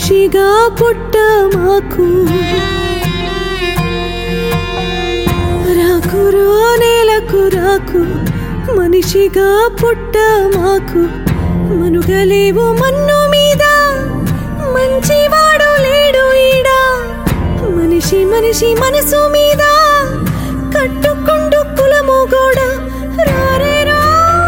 మనిషిగా పుట్ట మాకు రాకురో నేలకు రాకు మనిషిగా పుట్ట మాకు మనుగలేవు మన్ను మీద మంచివాడు లేడు ఈడా మనిషి మనిషి మనసు మీద కట్టుకుండు కులము గోడ రారే రా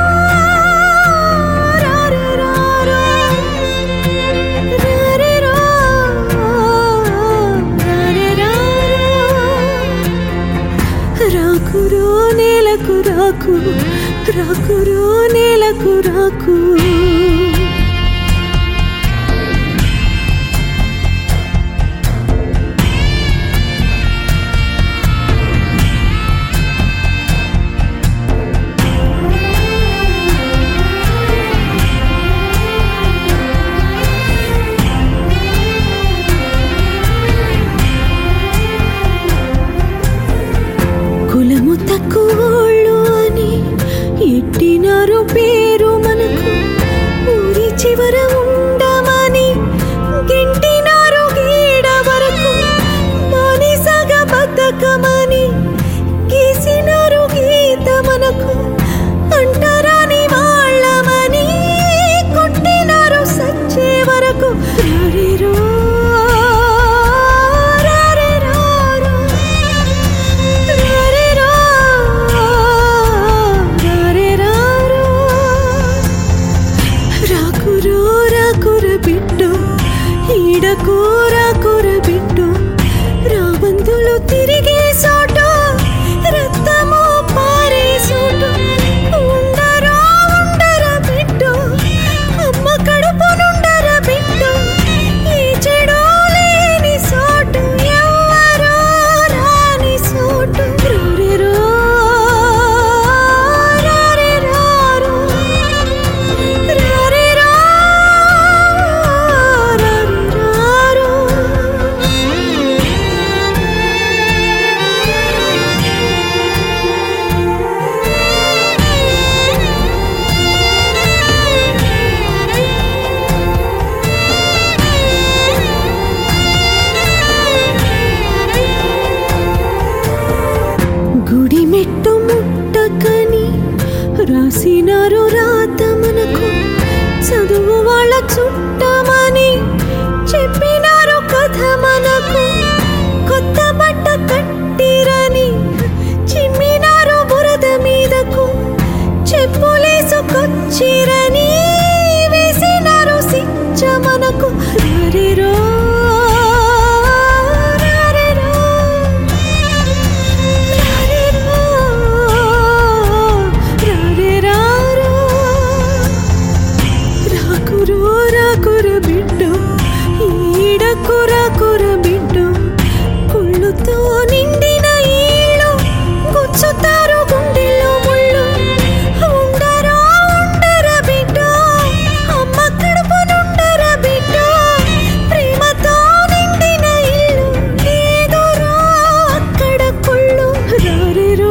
రాకురో నేలకు రాకు రాకురో నేలకు రాకు కులము తక్కువోళ్ళు అని ఎట్టినారు పేరు మనకు ఊరి చివర ఉండమని గింటినారు గీడ వరకు బానిసగా బతకమని గీసినారు గీత మనకు అంటరాని వాళ్ళమని కొట్టినారు సచ్చే వరకు రారేరో కూర బిడ్డు రాబందులు తిరిగే సోటు రక్తము పారే సోటు ఉండరా బిడ్డు అమ్మ కడుపు నుండరా బిడ్డు ఈ చెడు లేని సోటు ఎవరో రాని సోటు గుడి మెట్టు ముట్టకని రాసినారు రాత మనకు చదువు వాళ్ళ చుట్టమని చెప్పినారు కథ మనకు కొత్త బట్ట కట్టిరని చిమ్మినారు బురద మీదకు చెప్పులేసుకొచ్చిరని వేసినారు శిక్ష మనకు రారేరో కూర బిడ్డు కుళ్ళుతో నిండిన ఈళ్ళు గుచ్చుతారు గుండెల్లో ముళ్ళు ఉండరా బిడ్డు అమ్మ కడుపు నుండరా బిడ్డు ప్రేమతో నిండిన ఇల్లు లేదురా అక్కడ కుళ్ళు రారేరో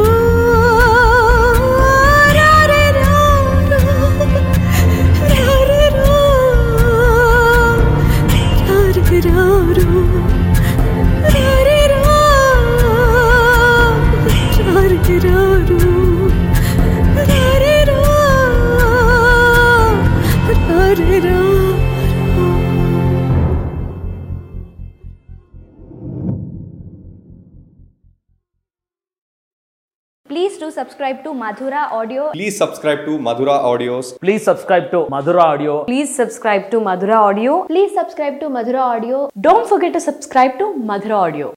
Please do subscribe to Madhura Audio. Please subscribe to Madhura Audios. Please subscribe to Madhura Audio. Please subscribe to Madhura Audio. Please subscribe to Madhura Audio. Don't forget to subscribe to Madhura Audio.